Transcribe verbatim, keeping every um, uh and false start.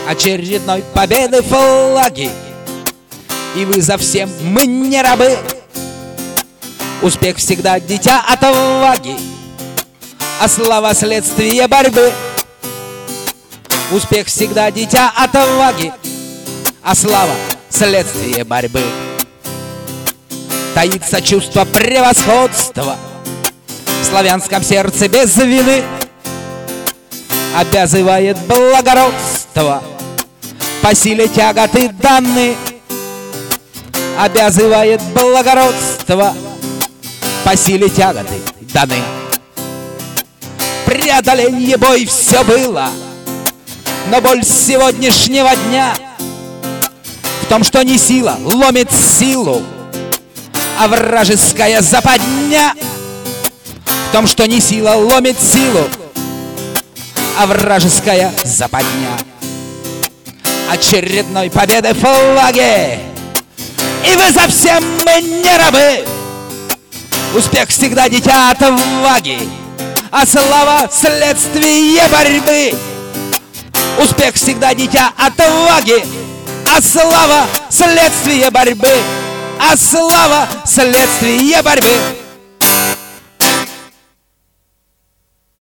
очередной победы флаги, и вызов всем мы не рабы. Успех всегда дитя отваги, а слава следствие борьбы. Успех всегда дитя отваги, а слава следствие борьбы. Таится чувство превосходства в славянском сердце без вины, обязывает благородство по силе тяготы даны. Обязывает благородство по силе тяготы даны. Преодоление бой все было, но боль сегодняшнего дня в том, что не сила ломит силу, а вражеская западня. В том, что не сила ломит силу, а вражеская западня. Очередной победы флаги, и вы совсем мы не рабы. Успех всегда дитя отваги, а слава следствие борьбы. Успех всегда дитя отваги, а слава следствие борьбы. А слава следствие борьбы.